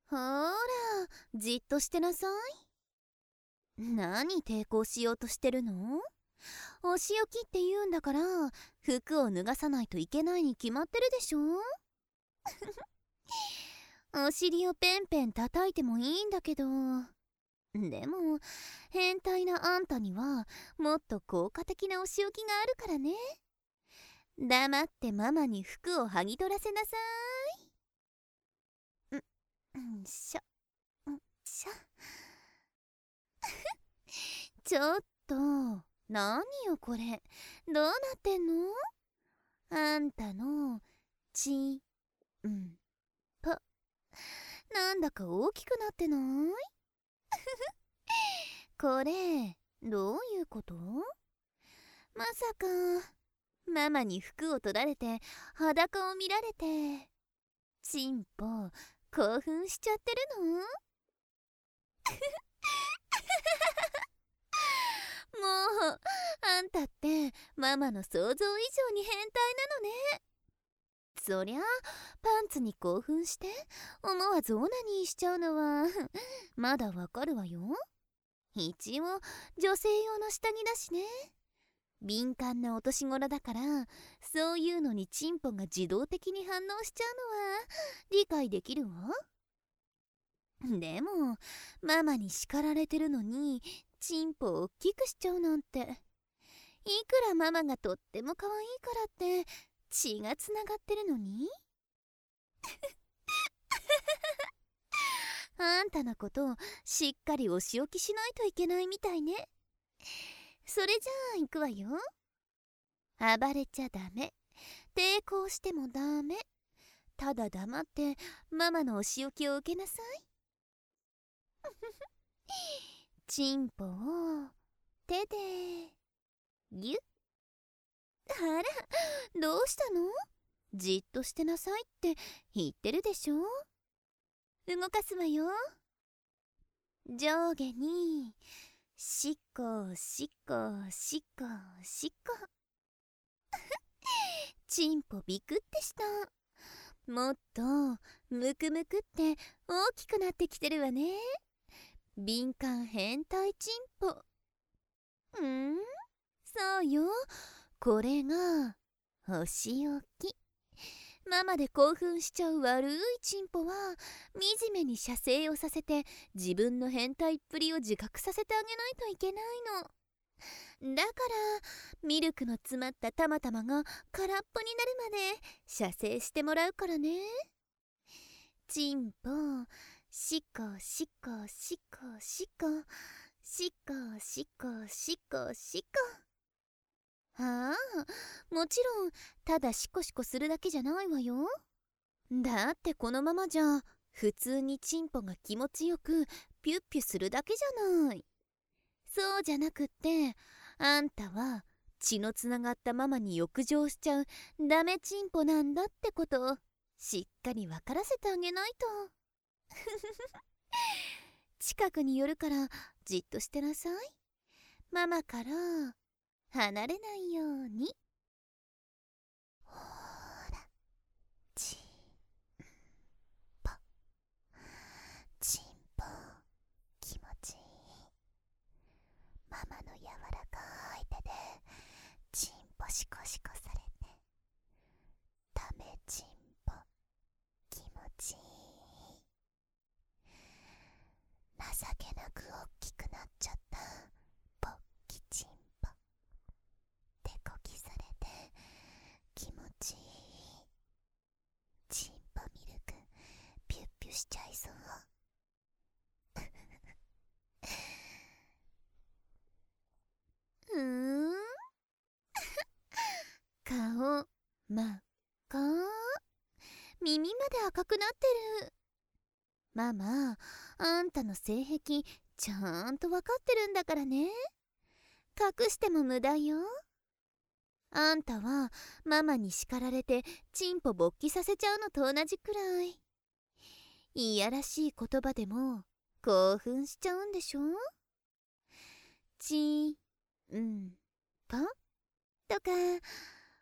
ほーら、じっとしてなさい。何抵抗しようとしてるの？お仕置きって言うんだから、服を脱がさないといけないに決まってるでしょ。お尻をペンペン叩いてもいいんだけど、でも変態なあんたにはもっと効果的なお仕置きがあるからね。黙ってママに服を剥ぎ取らせなさい。しょしょ。ちょっと、何よこれ、どうなってんの？あんたのちぽ、なんだか大きくなってない？これどういうこと？まさかママに服を取られて裸を見られてチンポ興奮しちゃってるの？もうあんたってママの想像以上に変態なのね。そりゃパンツに興奮して思わずオナニーしちゃうのはまだわかるわよ。一応女性用の下着だしね。敏感なお年頃だから、そういうのにチンポが自動的に反応しちゃうのは理解できるわ。でもママに叱られてるのにチンポを大きくしちゃうなんて、いくらママがとっても可愛いからって血がつながってるのにあんたのことをしっかりお仕置きしないといけないみたいね。それじゃあ行くわよ。暴れちゃダメ、抵抗してもダメ、ただ黙ってママのお仕置きを受けなさい。チンポを手でギュッ。あら、どうしたの？じっとしてなさいって言ってるでしょ。動かすわよ。上下にしっこしっこしっこしっこ。チンポビクってした。もっとムクムクって大きくなってきてるわね。敏感変態チンポ。そうよ、これがお仕置き。ママで興奮しちゃう悪いチンポは惨めに射精をさせて自分の変態っぷりを自覚させてあげないといけないの。だからミルクの詰まったたまたまが空っぽになるまで射精してもらうからね。チンポしっこしっこしっこしっこしっこしっこしっこしっこ。ああ、もちろんただシコシコするだけじゃないわよ。だってこのままじゃ普通にチンポが気持ちよくピュッピュするだけじゃない。そうじゃなくって、あんたは血のつながったママに欲情しちゃうダメチンポなんだってことをしっかり分からせてあげないと。近くに寄るからじっとしてなさい。ママから離れないように。ほーら、チンポチンポ、気持ちいい。ママの柔らかい手でチンポシコシコされて、ダメチンポ気持ちいい。情けなくおっきくなっちゃったポッキチンポ、手こきされて気持ちいい。チンポミルクピュッピュしちゃいそう。顔真っ赤、耳まで赤くなってる。ママ、あんたの性癖ちゃんと分かってるんだからね。隠しても無駄よ。あんたはママに叱られてチンポ勃起させちゃうのと同じくらい。いやらしい言葉でも興奮しちゃうんでしょ。ちぽとか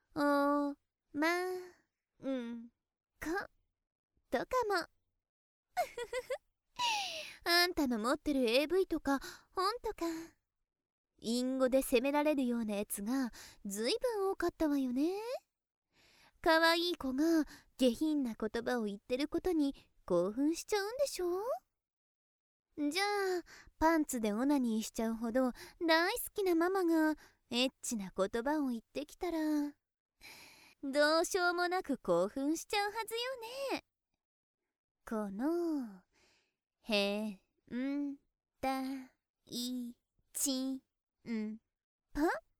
おまんことかもあんたの持ってる AV とか本とか隠語で責められるようなやつがずいぶん多かったわよね。可愛い子が下品な言葉を言ってることに興奮しちゃうんでしょ。じゃあパンツでオナニーしちゃうほど大好きなママがエッチな言葉を言ってきたらどうしようもなく興奮しちゃうはずよね。このへんたいちんぽ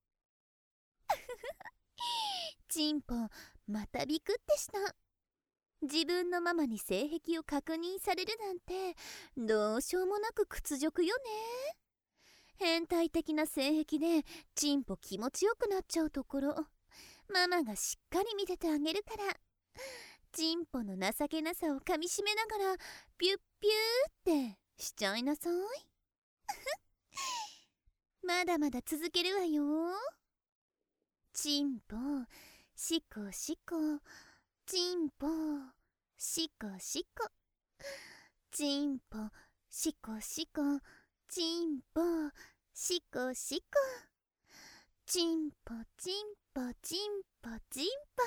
チンポまたビクってした。自分のママに性癖を確認されるなんてどうしようもなく屈辱よね。変態的な性癖でチンポ気持ちよくなっちゃうところママがしっかり見ててあげるから、チンポの情けなさをかみしめながらピュッピューってしちゃいなさい。まだまだ続けるわよ。チンポシコシコチンポシコシコチンポシコシコチンポシコシコチンポチンポチンポチンポ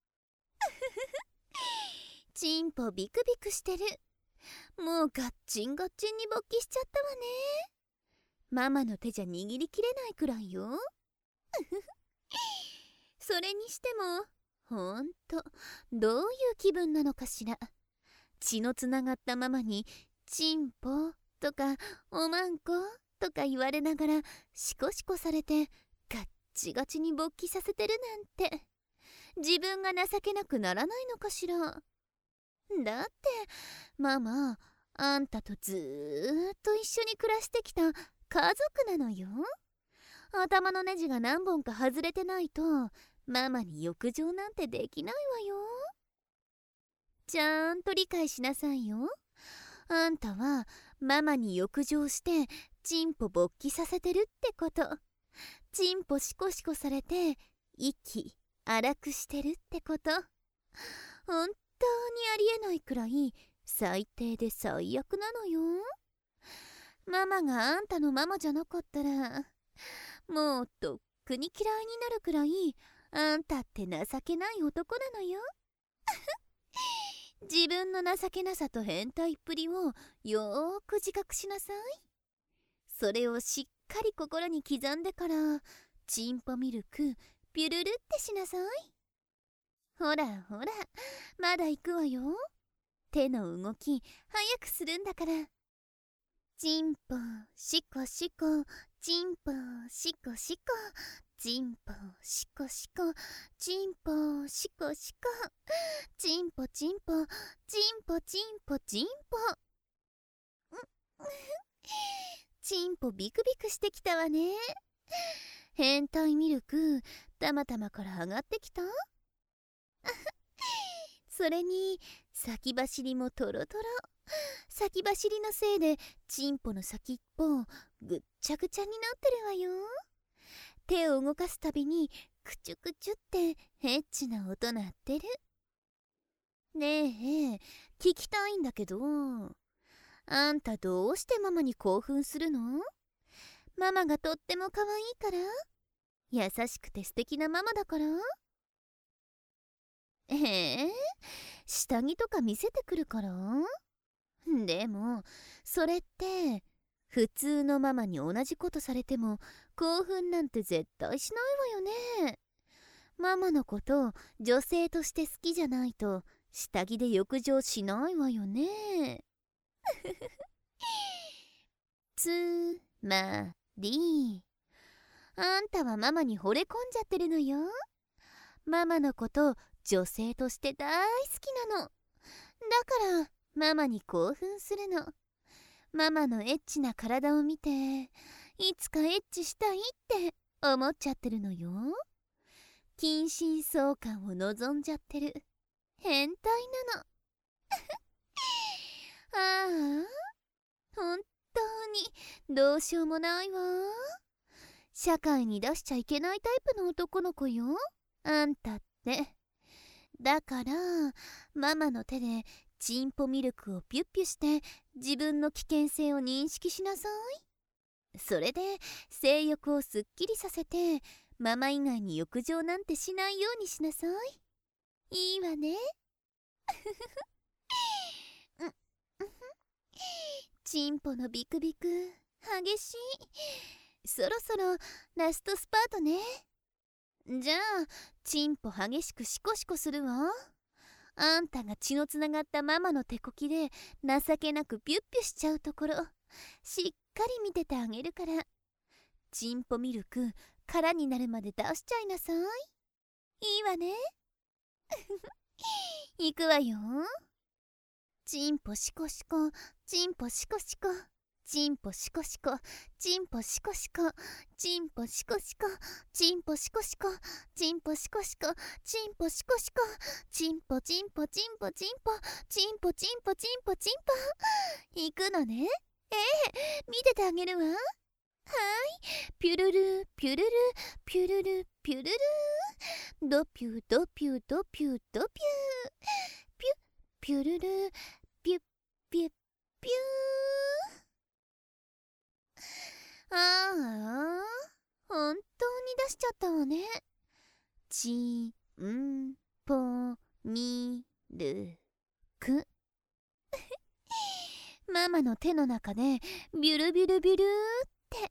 チンポビクビクしてる。もうガッチンガッチンに勃起しちゃったわね。ママの手じゃ握りきれないくらいよ。それにしてもほんとどういう気分なのかしら。血のつながったママにチンポとかおまんことか言われながらシコシコされてガッチガチに勃起させてるなんて、自分が情けなくならないのかしら。だってママあんたとずーっと一緒に暮らしてきた家族なのよ。頭のネジが何本か外れてないとママに欲情なんてできないわよ。ちゃんと理解しなさいよ。あんたはママに欲情してチンポ勃起させてるってこと。チンポシコシコされて息荒くしてるってこと。本当にありえないくらい最低で最悪なのよ。ママがあんたのママじゃなかったらもうとっくに嫌いになるくらいあんたって情けない男なのよ。自分の情けなさと変態っぷりをよーく自覚しなさい。それをしっかり心に刻んでからチンポミルクピュルルってしなさい。ほらほらまだ行くわよ。手の動き早くするんだから。チンポシコシコチンポシコシコチンポシコシコチンポシコシコチンポチンポチンポチンポチンポチンポビクビクしてきたわね。変態ミルクたまたまから上がってきた。それに先走りもトロトロ。先走りのせいでチンポの先っぽぐっちゃぐちゃになってるわよ。手を動かすたびにクチュクチュってエッチな音鳴ってる。ねえ聞きたいんだけど、あんたどうしてママに興奮するの？ママがとっても可愛いから？優しくて素敵なママだから？下着とか見せてくるから？でもそれって普通のママに同じことされても興奮なんて絶対しないわよね。ママのこと女性として好きじゃないと下着で浴場しないわよね。つまりあんたはママに惚れ込んじゃってるのよ。ママのこと女性として大好きなの。だからママに興奮するの。ママのエッチな体を見ていつかエッチしたいって思っちゃってるのよ。近親相関を望んじゃってる変態なの。ああ本当にどうしようもないわ。社会に出しちゃいけないタイプの男の子よあんたって。だからママの手でチンポミルクをピュッピュして自分の危険性を認識しなさい。それで性欲をすっきりさせてママ以外に浴場なんてしないようにしなさい。いいわね。チンポのビクビク激しい。そろそろラストスパートね。じゃあチンポ激しくシコシコするわ。あんたが血のつながったママの手こきで情けなくピュッピュしちゃうところしっかり見ててあげるから。チンポミルク空になるまで出しちゃいなさい。いいわね。いくわよ。チンポシコシコ、チンポシコシコ、チンポシコシコ、チンポシコシコ、チンポシコシコ、チンポシコシコ、チンポシコシコ、チンポシコシコ、チンポチンポチンポチンポ、チンポチンポチンポチンポ。いくのね。見ててあげるわ。はい、ピュルルピュルルピュルルピュルル、ドピュドピュドピュドピュ、ピュピュルルピュピュピュー。ああ、本当に出しちゃったわね。チンポミルク。ママの手の中でビュルビュルビュルって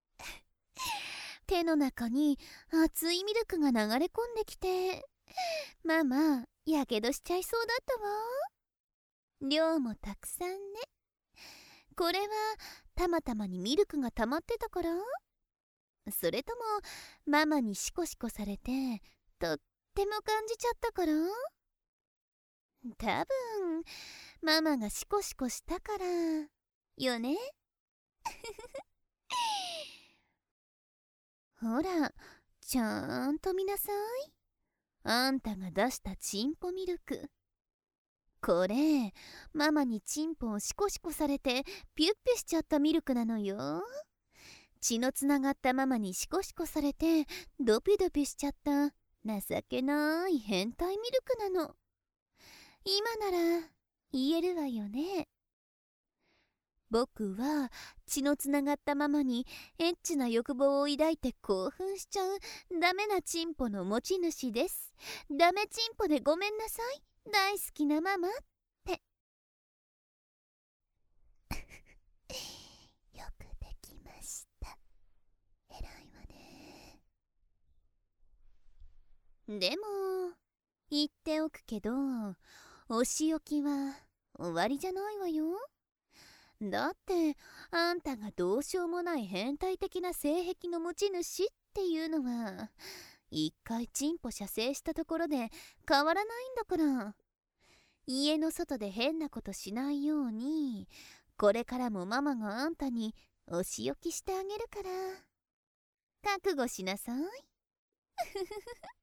手の中に熱いミルクが流れ込んできて、ママやけどしちゃいそうだったわ。量もたくさんね。これはたまたまにミルクが溜まってたから？それともママにシコシコされてとっても感じちゃったから？多分ママがシコシコしたからよね。ほら、ちゃんと見なさい。あんたが出したチンポミルク。これママにチンポをシコシコされてピュッピュしちゃったミルクなのよ。血のつながったママにシコシコされてドピドピしちゃった情けない変態ミルクなの。今なら言えるわよね。僕は血のつながったママにエッチな欲望を抱いて興奮しちゃうダメなチンポの持ち主です。ダメチンポでごめんなさい、大好きなママって。よくできました。偉いわね。でも言っておくけど、お仕置きは終わりじゃないわよ。だってあんたがどうしようもない変態的な性癖の持ち主っていうのは一回チンポ射精したところで変わらないんだから。家の外で変なことしないようにこれからもママがあんたにお仕置きしてあげるから覚悟しなさい。